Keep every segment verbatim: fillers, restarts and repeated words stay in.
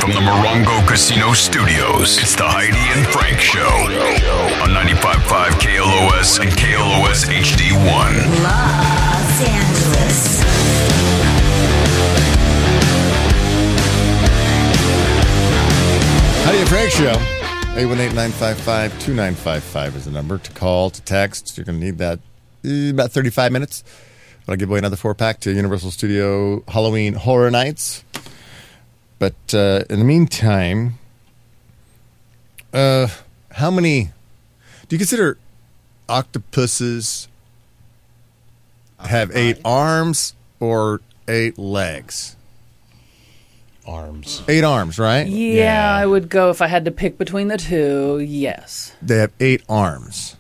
From the Morongo Casino Studios, it's the Heidi and Frank Show on ninety-five point five K L O S and K L O S H D one. Los Angeles. Heidi and Frank Show. eight one eight, nine five five, two nine five five is the number to call, to text. You're going to need that uh, about thirty-five minutes. I'll give away another four-pack to Universal Studio Halloween Horror Nights. But uh, in the meantime, uh, how many... Do you consider octopuses have eight arms or eight legs? Arms. Eight arms, right? Yeah, Yeah. I would go if I had to pick between the two. Yes. They have eight arms.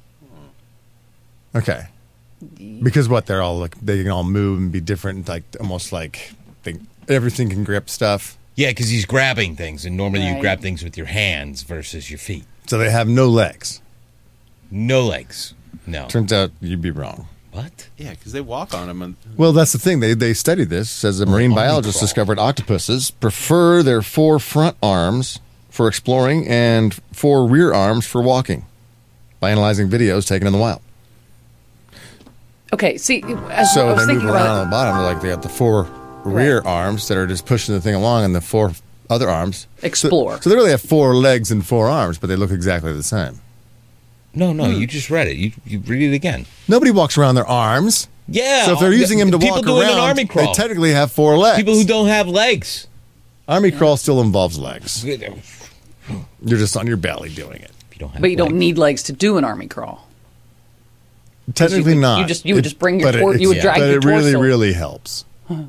Okay. Because what? They're all like, they can all move and be different, like almost like they, everything can grip stuff. Yeah, because he's grabbing things, and normally you Right. grab things with your hands versus your feet. So they have no legs. No legs. No. Turns out you'd be wrong. What? Yeah, because they walk on them. And Well, that's the thing. They they studied this. Says a marine biologist discovered octopuses prefer their four front arms for exploring and four rear arms for walking by analyzing videos taken in the wild. Okay, see, as So I was they thinking move around about on the bottom. They're like they got the four rear Right. arms that are just pushing the thing along, and the four other arms Explore. So, so they really have four legs and four arms, but they look exactly the same. No, no, Hmm. you just read it. You, you read it again. Nobody walks around their arms. Yeah. So if they're using them to people walk doing around, an army they crawl. technically have four legs. People who don't have legs. Army crawl still involves legs. If You're just on your belly doing it. you don't have But you don't legs. need legs to do an army crawl. Technically you could- not. you just- you would just bring your but tor- it- you would yeah. drag but your it really, torso. really helps.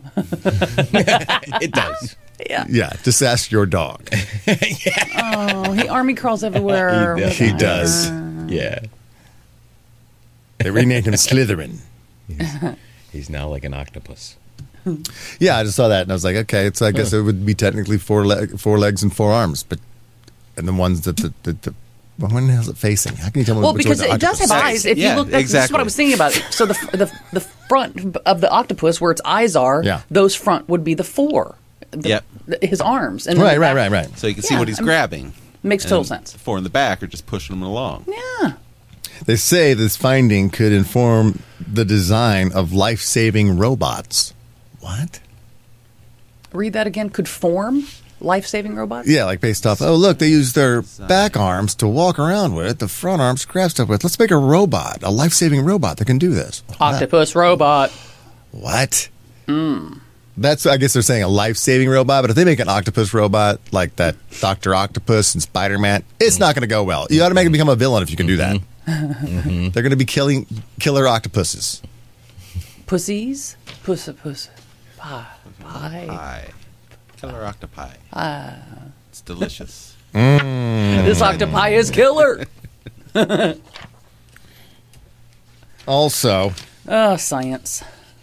It does. Yeah. Yeah, just ask your dog. Oh, he army crawls everywhere. He does. He does. Yeah. They renamed him Slytherin. He's now like an octopus. Yeah, I just saw that and I was like, okay, it's I guess it would be technically four leg, four legs and four arms, but and the ones that the, the, the well, when the hell is it facing? How can you tell me Well, which because one's the it does have octopus? eyes. If Yeah, you look, that's, that's what exactly. I was thinking about. So the the the front of the octopus, where its eyes are, Yeah. those front would be the four. The- Yep. the- his arms. And then Right, the right, back- right, right. so you can see Yeah, what he's I mean, grabbing. Makes And total sense. The four in the back are just pushing them along. Yeah. They say this finding could inform the design of life-saving robots. What? Read that again. Could form life-saving robots. Yeah, like based off, oh, look, they use their back arms to walk around with, the front arms to grab stuff with. Let's make a robot, a life-saving robot that can do this. Octopus robot. What? That's, I guess they're saying a life-saving robot, but if they make an octopus robot like that Doctor Octopus and Spider-Man, it's not going to go well. You ought to make it become a villain if you can do that. They're going to be killing killer octopuses. Pussies. Puss. Puss. Pie. Pie. Pie. Killer octopi. Ah. It's delicious. This octopi is killer. Also, Oh, science.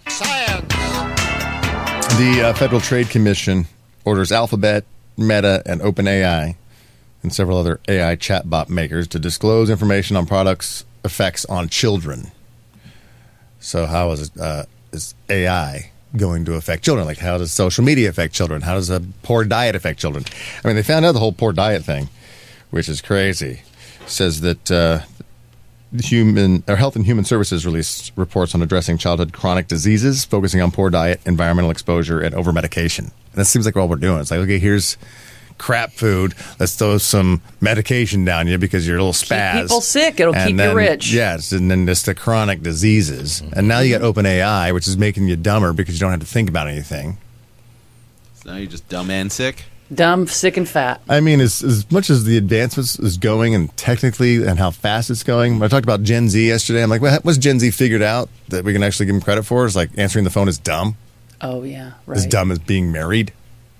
the uh, Federal Trade Commission orders Alphabet, Meta, and OpenAI, and several other A I chatbot makers to disclose information on products' effects on children. So how is it, uh, is A I going to affect children? Like, how does social media affect children? How does a poor diet affect children? I mean, they found out the whole poor diet thing, which is crazy. Says that uh, Human or Health and Human Services released reports on addressing childhood chronic diseases, focusing on poor diet, environmental exposure, and over medication. And that seems like all we're doing. It's like, okay, here's crap food. Let's throw some medication down you because you're a little spaz. Keep people sick. It'll And keep then, you rich. Yes, and then just the chronic diseases. And now you got OpenAI, which is making you dumber because you don't have to think about anything. So now you're just dumb and sick. Dumb, sick, and fat. I mean, as, as much as the advancements is going and technically and how fast it's going, when I talked about Gen Z yesterday, I'm like, well, what's Gen Z figured out that we can actually give them credit for? Is like answering the phone is dumb. Oh, yeah. Right. As dumb as being married.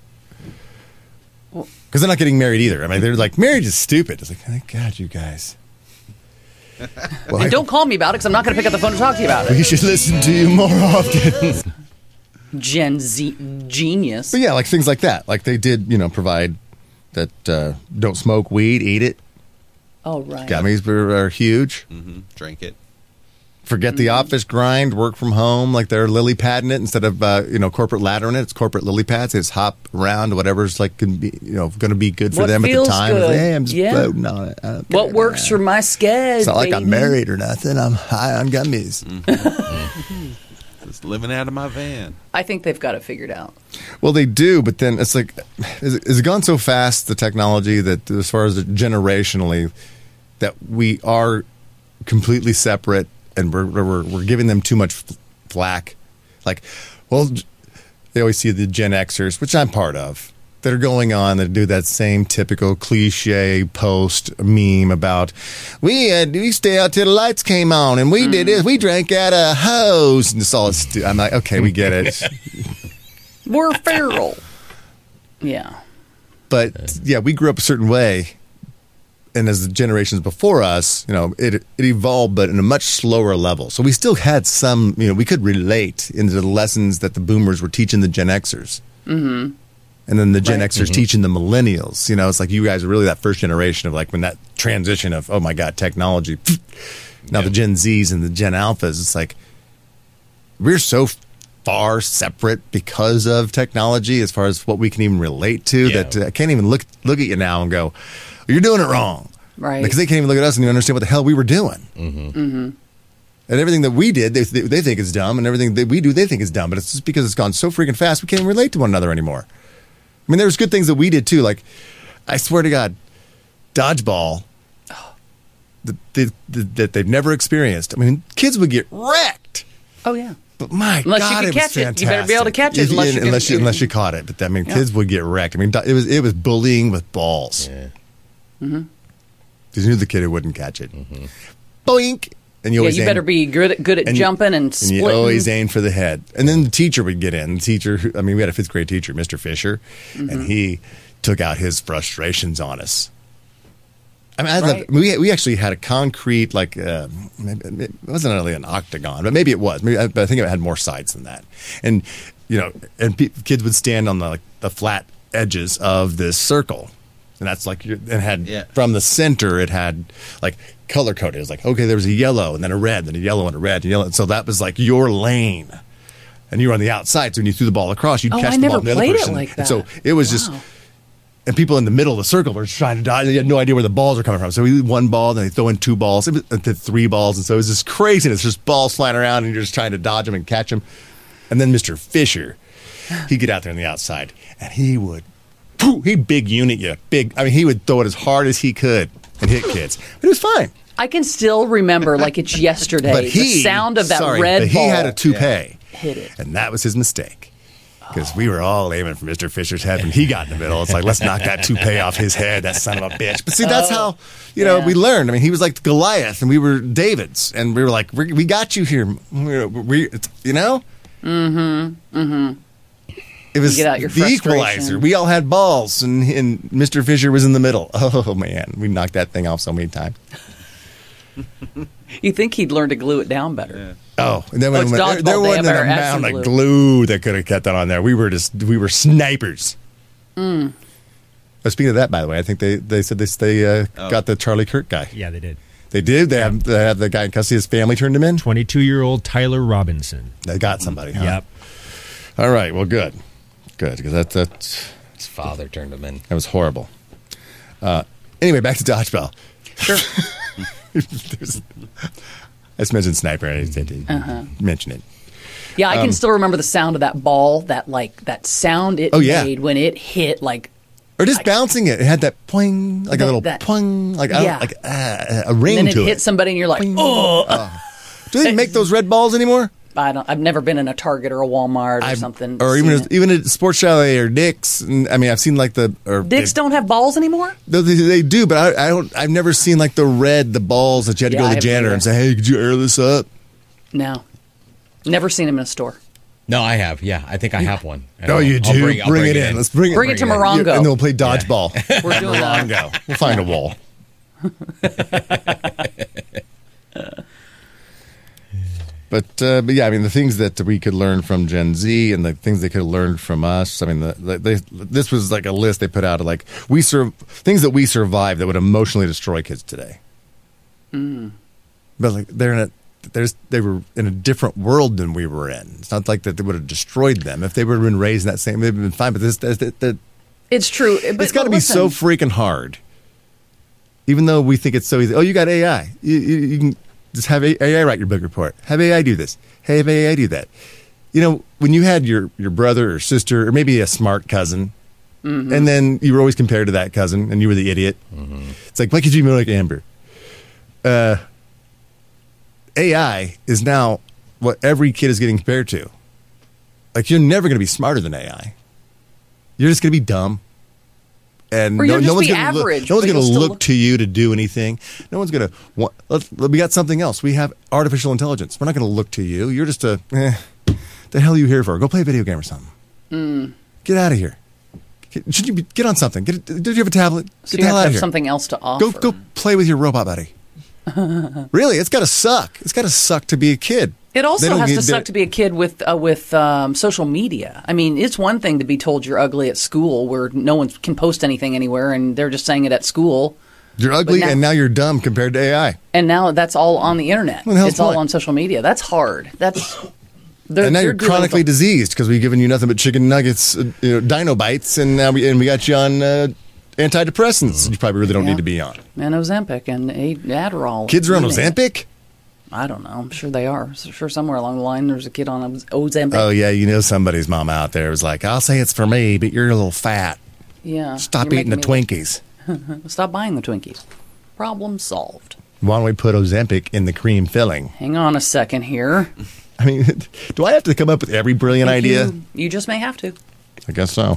Because they're not getting married either. I mean, they're like, marriage is stupid. It's like, thank God, you guys. Well, And I- don't call me about it because I'm not going to pick up the phone to talk to you about it. we should listen to you more often. Gen Z genius. But yeah, like things like that. Like they did, you know, provide that uh, don't smoke weed, eat it. Oh, right. Gummies are, are huge. Mm-hmm. Drink it. Forget the office grind, work from home, like they're lily padding it instead of uh, you know corporate laddering it. It's corporate lily pads. They just hop around to whatever's like can be you know going to be good for What them at the feels time. good. Hey, I'm just Yeah. floating on it. I don't What care. works for my schedule? It's not like I'm baby. married or nothing. I'm high on gummies. Just living out of my van. I think they've got it figured out. Well, they do, but then it's like, is it, is it gone so fast, the technology, that as far as generationally, that we are completely separate and we're, we're, we're giving them too much flack? Like, well, they always see the Gen Xers, which I'm part of, that are going on that do that same typical cliche post meme about we uh, we stay out till the lights came on and we did this, we drank out a hose and it's all. Stu- I'm like, okay, we get it. We're feral. Yeah. But yeah, we grew up a certain way, and as the generations before us, you know, it it evolved, but in a much slower level. So we still had some, you know, we could relate into the lessons that the boomers were teaching the Gen Xers, mm-hmm. and then the Gen Right. Xers teaching the millennials. You know, it's like you guys are really that first generation of like when that transition of oh my god, technology. Now the Gen Zs and the Gen Alphas, it's like we're so far separate because of technology as far as what we can even relate to Yeah. that uh, I can't even look look at you now and go, you're doing it wrong. Right. Because they can't even look at us and even understand what the hell we were doing. Mm-hmm. Mm-hmm. And everything that we did, they, they, they think is dumb, and everything that we do, they think is dumb. But it's just because it's gone so freaking fast, we can't even relate to one another anymore. I mean, there's good things that we did too. Like, I swear to God, dodgeball that, that, that they've never experienced. I mean, kids would get wrecked. Oh, yeah. But my Unless you God, could it was catch it. You fantastic. better be able to catch it If- unless you can- unless you unless you caught it. But I mean, Yeah. kids would get wrecked. I mean, it was it was bullying with balls. Yeah. Because you knew the kid who wouldn't catch it. Boink, and you Yeah, always you aim- better be good at, good at and you- jumping and and splitting. you always aim for the head. And then the teacher would get in. The teacher, who- I mean, we had a fifth grade teacher, Mister Fisher, Mm-hmm. and he took out his frustrations on us. I mean, I thought- Right. we we actually had a concrete, like, uh, maybe, it wasn't really an octagon, but maybe it was. Maybe, but I think it had more sides than that. And, you know, and pe- kids would stand on the, like, the flat edges of this circle. And that's like, your- it had, Yeah. from the center, it had, like, color coded. It was like, okay, there was a yellow, and then a red, then a yellow, and a red, and yellow. So that was like your lane. And you were on the outside, so when you threw the ball across, you'd Oh, catch I the never ball from the other played it person. like And that. so it was just, Wow. and people in the middle of the circle were trying to dodge. They had no idea where the balls are coming from. So we did one ball, then they throw in two balls, it was, uh, to three balls. And so it was just craziness. Just balls flying around, and you're just trying to dodge them and catch them. And then Mister Fisher, he'd get out there on the outside, and he would, pooh, he'd big unit you. Big, I mean, he would throw it as hard as he could and hit kids. But it was fine. I can still remember like it's yesterday. But he, the sound of that sorry, red but he ball. had a toupee. Hit it. And that was his mistake. Because we were all aiming for Mister Fisher's head, and he got in the middle. It's like, let's knock that toupee off his head, that son of a bitch. But see, that's how, you know, yeah. we learned. I mean, he was like Goliath, and we were Davids. And we were like, we we got you here. We, we you know? Mm-hmm. Mm-hmm. It was You get out your the frustration. equalizer. We all had balls, and, and Mister Fisher was in the middle. Oh, man. We knocked that thing off so many times. You think he'd learn to glue it down better? Oh, and then Oh, when, it's when- dodgeball there day. wasn't I an better add some amount of glue. glue that could have kept that on there. We were just we were snipers. Mm. But speaking of that, by the way, I think they, they said they they uh, Oh. got the Charlie Kirk guy. Yeah, they did. They did. They have they have the guy in custody. His family turned him in. twenty-two-year-old Tyler Robinson. They got somebody. Huh? Yep. All right. Well, good, good because that that's His father turned him in. that was horrible. Uh, anyway, back to dodgeball. Sure. There's- I just mentioned sniper. I just didn't Uh-huh. mention it. Yeah, I can Um, still remember the sound of that ball, that like that sound it Oh, yeah. made when it hit like Or just bouncing it. It had that poing, like a That- little that- poing, like I don't, Yeah. like uh, a ring and then to it it. hit somebody and you're like, Poing. oh. Do they make those red balls anymore? I don't. I've never been in a Target or a Walmart or I've- something. or seen even it. even at Sports Chalet or Dick's. And, I mean, I've seen like the or Dicks they, don't have balls anymore. They, they do, but I, I don't. I've never seen like the red, the balls that you had to Yeah, go I to the haven't janitor either. and say, "Hey, could you air this up?" No, never seen them in a store. No, I have. Yeah, I think I have one. And No, I'll- you I'll do. Bring, I'll bring, it in. Let's bring it. Bring it to it in. Morongo. Yeah, and then we'll play dodgeball. We're doing that. Morongo. We'll find a wall. But uh, but yeah, I mean the things that we could learn from Gen Z and the things they could have learned from us. I mean, the, the, they, this was like a list they put out of like we sur- things that we survived that would emotionally destroy kids today. Mm. But like they're in a there's they were in a different world than we were in. It's not like that they would have destroyed them if they would have been raised in that same. They'd been fine. But this, this, this, this It's true. But, it's got to be listen, so freaking hard. Even though we think it's so easy. Oh, you got A I. You, you, you can just have A I write your book report. Have A I do this. Have A I do that. You know, when you had your, your brother or sister or maybe a smart cousin, mm-hmm. and then you were always compared to that cousin and you were the idiot. Mm-hmm. It's like, why could you be like Amber? Uh, A I is now what every kid is getting compared to. Like, you're never going to be smarter than A I. You're just going to be dumb. And or no, you'll no just one's be gonna average. Look, no one's but going to you'll look still- to you to do anything. No one's going to want. Let's, we got something else. We have artificial intelligence. We're not going to look to you. You're just a. Eh, the hell are you here for? Go play a video game or something. Mm. Get out of here. Get, should you be, get on something? Get, did you have a tablet? Get So the you hell have out to of have here. something else to offer. Go go play with your robot buddy. Really, it's got to suck. It's got to suck to be a kid. It They also don't has get- to suck to be a kid with uh, with um, social media. I mean, it's one thing to be told you're ugly at school, where no one can post anything anywhere, and they're just saying it at school. You're ugly, now- and now you're dumb compared to A I. And now that's all on the internet. What the hell's It's all the point? on social media. That's hard. That's they're- And now they're you're dealing with chronically a- diseased because we've given you nothing but chicken nuggets, uh, you know, dino bites, and now we and we got you on uh, antidepressants. You probably really don't Yeah. need to be on. and Ozempic and A- Adderall. Kids are on You name it. Ozempic. I don't know. I'm sure they are. I'm sure somewhere along the line there's a kid on Oz- Ozempic. Oh yeah, you know somebody's mom out there was like, "I'll say it's for me, but you're a little fat. yeah. Stop You're eating the making Twinkies." me- Stop buying the Twinkies. Problem solved. Why don't we put Ozempic in the cream filling? Hang on a second here. I mean, do I have to come up with every brilliant Think idea? You, you just may have to. I guess so.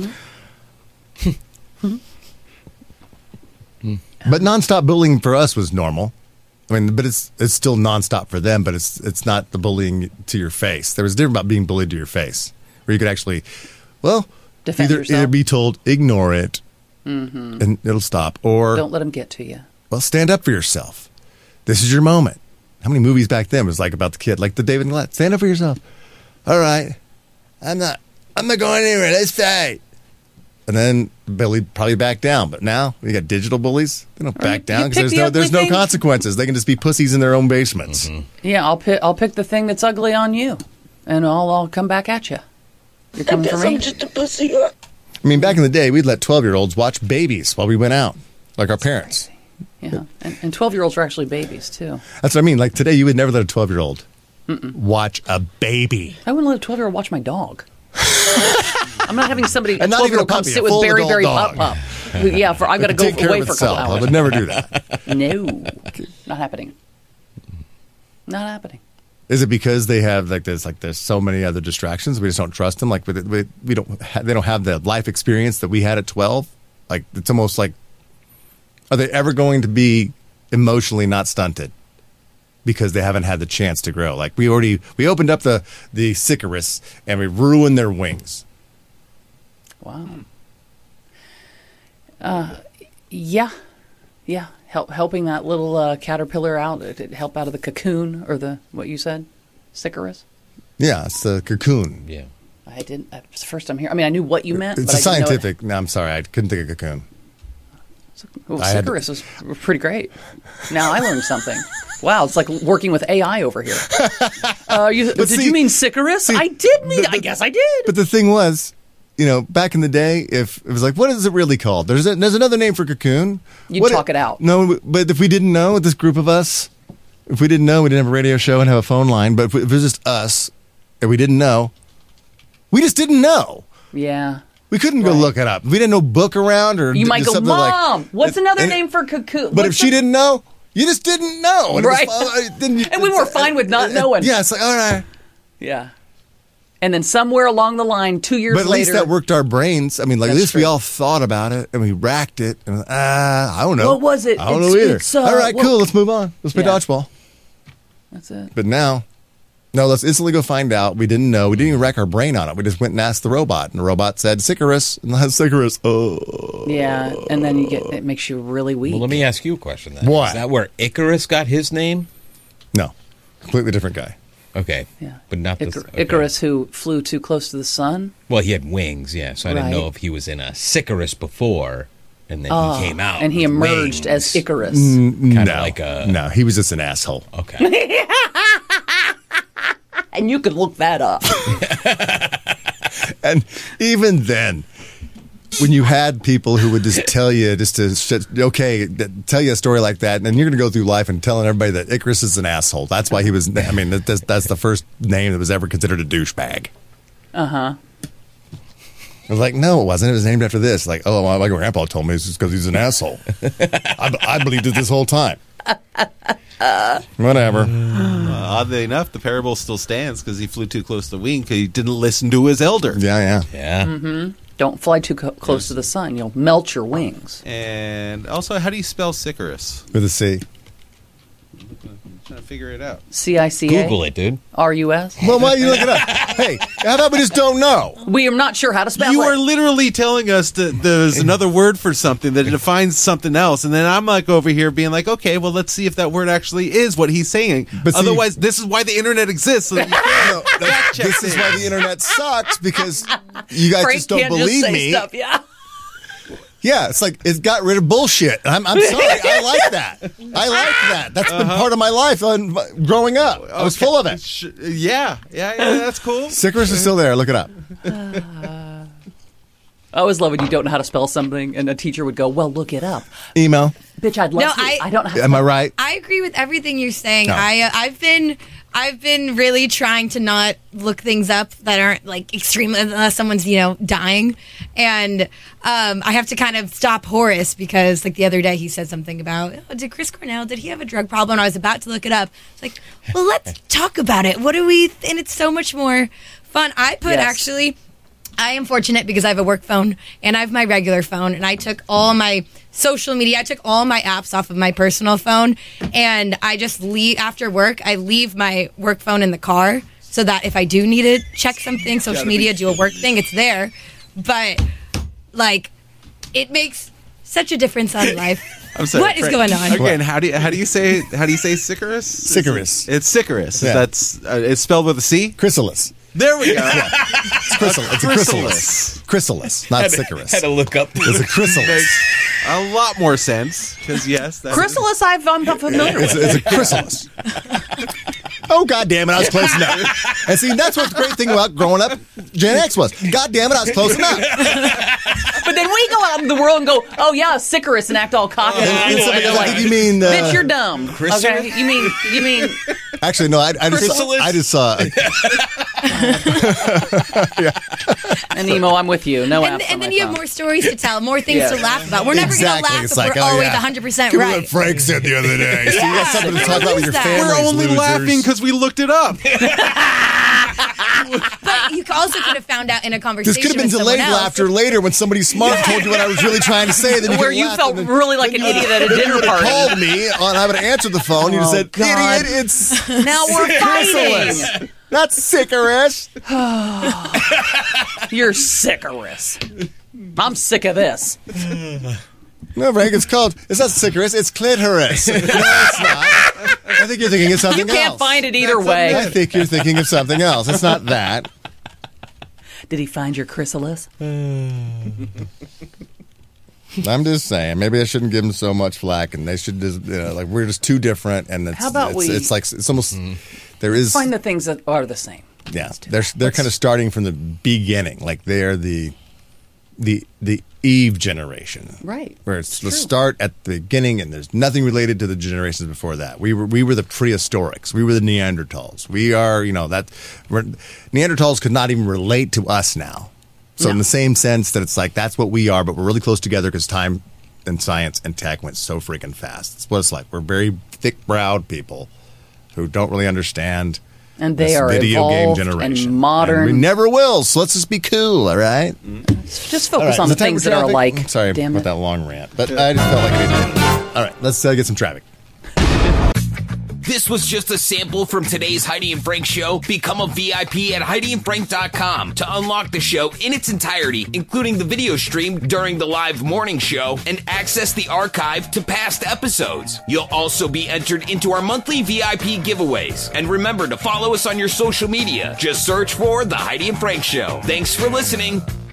But nonstop bullying for us was normal. I mean, but it's it's still nonstop for them. But it's it's not the bullying to your face. There was a difference about being bullied to your face, where you could actually, well, Defend either yourself. either be told ignore it, and it'll stop, or Don't let them get to you. well, stand up for yourself. This is your moment. How many movies back then was like about the kid, like the David and Goliath? Stand up for yourself. All right, I'm not. I'm not going anywhere. Let's fight. And then Billy probably back down. But now we got digital bullies. They don't Or back you- down you because pick there's the no ugly there's no thing. consequences. They can just be pussies in their own basements. Yeah, I'll pick. I'll pick the thing that's ugly on you, and I'll I'll come back at you. You're coming for me. I mean, back in the day, we'd let twelve year olds watch babies while we went out, like our parents. Yeah, and and twelve year olds are actually babies too. That's what I mean. Like today, you would never let a twelve year old watch a baby. I wouldn't let a twelve year old watch my dog. I'm not having somebody a And not twelve year even old a come puppy, a sit with full Berry adult Berry dog. Pup Pup. Who- Yeah, for I got to It go could take care away of for a couple itself. I hours. would never do that. No, not happening. Not happening. Is it because they have like there's like there's so many other distractions we just don't trust them? Like we, we, we don't ha- they don't have the life experience that we had at twelve. Like it's almost like are they ever going to be emotionally not stunted because they haven't had the chance to grow? Like we already we opened up the the Sicarus and we ruined their wings. Wow. Uh, yeah, yeah. Help helping that little uh, caterpillar out. It, it help out of the cocoon or the what you said, Sicarus. Yeah, it's the cocoon. Yeah. I didn't. It's the first time here. I mean, I knew what you meant. It's but a I didn't know it- scientific. No, I'm sorry, I couldn't think of cocoon. Well, I had to- Sicarus is pretty great. Now I learned something. Wow, it's like working with A I over here. Uh, you, did see- you mean Sicarus? see, I did mean. the- I the- guess I did. But the thing was, you know, back in the day, if it was like, what is it really called? There's a, there's another name for cocoon. You'd What talk it out. No, but if we didn't know, this group of us, if we didn't know, we didn't have a radio show and have a phone line. But if, we, if it was just us and we didn't know, we just didn't know. Yeah. We couldn't go Right. look it up. We didn't know book around or You d- might just go, something like- Mom. What's and- another and- name for cocoon? But if What's she the- didn't know, you just didn't know. And it was- Right. uh, then you- And we were fine with not knowing. Yeah, it's like all right. Yeah. And then somewhere along the line, two years But at later, least that worked our brains. I mean, like at That's least we true. all thought about it and we racked it. And ah, I don't know. What was it? I don't It's- know either. it's, uh, all right, well- cool. Let's move on. Let's play Yeah. dodgeball. That's it. But now, no, let's instantly go find out. We didn't know. We didn't even rack our brain on it. We just went and asked the robot, and the robot said Sicarus, and that's Sicarus. Oh, Yeah, and then you get it makes you really weak. Well, let me ask you a question then. What? Is that where Icarus got his name? no, completely different guy. Okay. Yeah. But not the Icar- okay. Icarus, who flew too close to the sun. Well, he had wings, yeah. So I didn't know Right. if he was in a Sicarus before, and then Oh, he came out, and he with emerged wings. as Icarus. Mm. Kind no, of like a no, he was just an asshole. Okay. And you can look that up. And even then, when you had people who would just tell you, just to, shit- okay, th- tell you a story like that, and then you're going to go through life and telling everybody that Icarus is an asshole. That's why he was, I mean, that- that's, that's the first name that was ever considered a douchebag. Uh-huh. I was like, no, it wasn't. It was named after this. Like, oh, my, my grandpa told me it's just because he's an asshole. I, I believed it this whole time. Whatever. Uh, oddly enough, the parable still stands because he flew too close to the wing because he didn't listen to his elder. Yeah, yeah. Yeah. Mm-hmm. Don't fly too co- close to the sun. You'll melt your wings. And also, how do you spell Sicarus? With a C. I'm trying to figure it out. C I C A? Google it, dude. R U S? Well, why you look it up? Hey, how about we just don't know? We are not sure how to spell You it. are literally telling us that there's another word for something that defines something else, and then I'm like over here being like, okay, well, let's see if that word actually is what he's saying. But see- Otherwise, this is why the internet exists. So that you can No, that- check this is things. why the internet sucks, because you guys Frank just don't can't believe just say me. stuff, yeah. Yeah, it's like it got rid of bullshit. I'm, I'm sorry. I like that. I like that. That's been part of my life on, growing up. I was full of it. Sh- Yeah, yeah, yeah, that's cool. Sicarus is still there. Look it up. I always love when you don't know how to spell something, and a teacher would go, well, look it up. Email. Bitch, I'd love No, to. I- I don't know how to Am I right? I agree with everything you're saying. No. I uh, I've been I've been really trying to not look things up that aren't like extreme unless someone's, you know, dying. And um, I have to kind of stop Horace because like the other day he said something about, oh, did Chris Cornell, did he have a drug problem? And I was about to look it up. It's like, well, let's talk about it. What do we th- and it's so much more fun. I put Yes. actually I am fortunate because I have a work phone and I have my regular phone, and I took all my social media, I took all my apps off of my personal phone, and I just leave after work. I leave my work phone in the car so that if I do need to check something, social media, do a work thing, it's there. But like, it makes such a difference on life. I'm sorry. What is Frank. going on? Again, how do you how do you say how do you say Sicarus? Sicarus. It's Sicarus. Yeah. That's uh, it's spelled with a C. Chrysalis. There we go. It's chrysalis. It's a chrysalis. Chrysalis, not Sicarus. Had to look up. It's a chrysalis. Makes a lot more sense because yes, that Chrysalis, I've, I'm not familiar It's with. a, it's a chrysalis. Oh, God damn it, I was close enough. And see, that's what the great thing about growing up Gen X was. God damn it, I was close enough. But then we go out in the world and go, oh, yeah, Sicarus, and act all cocky. And, and somebody You're else, I think you mean... Uh, bitch, you're dumb. Okay? You mean, you mean, Actually, no, I, I, just, Chrysalis? I just saw... and Nemo, I'm with you. No And, apps and on then my you have phone. more stories to tell, more things Yeah. to laugh about. We're never Exactly. going to laugh It's if like, we're oh, always yeah. one hundred percent Give me what right. Frank said the other day. See, you got something to we're talk gonna about with your lose that. families, We're only losers. laughing because we looked it up. But you also could have found out in a conversation This could have been with delayed someone else. laughter later when somebody smart told you what I was really trying to say. Then you Where could you laugh, felt and then- really like an then you idiot at a then you dinner would have party. called me, and I would have answered the phone. You'd have Oh, said, God. "Idiot, it's Now we're fighting. Sicarus. Not Sicarus." You're Sicarus. I'm sick of this. No, Frank, it's called, it's not Sicarus, it's clitoris. No, it's not. I think you're thinking of something You can't else. find it either I way. think you're thinking of something else. It's not that. Did he find your chrysalis? I'm just saying, maybe I shouldn't give them so much flack, and they should just, you know, like, we're just too different, and it's, How about it's, we- it's like, it's almost, there is, Find the things that are the same. yeah, they're, they're kind of starting from the beginning, like they're the, the, the Eve generation. Right. Where it's, It's the true. start at the beginning, and there's nothing related to the generations before that. We were we were the prehistorics. We were the Neanderthals. We are, you know, that we're, Neanderthals could not even relate to us now. So in the same sense that it's like that's what we are, but we're really close together because time and science and tech went so freaking fast. That's what it's like. We're very thick-browed people who don't really understand. And they this are video game evolved generation. and modern. And we never will. So let's just be cool, all right? Just All focus right, on is the time things for that are traffic? like. I'm sorry damn about it. that long rant, but I just felt like I needed to. All right, let's uh, get some traffic. This was just a sample from today's Heidi and Frank show. Become a V I P at Heidi and Frank dot com to unlock the show in its entirety, including the video stream during the live morning show and access the archive to past episodes. You'll also be entered into our monthly V I P giveaways. And remember to follow us on your social media. Just search for The Heidi and Frank Show. Thanks for listening.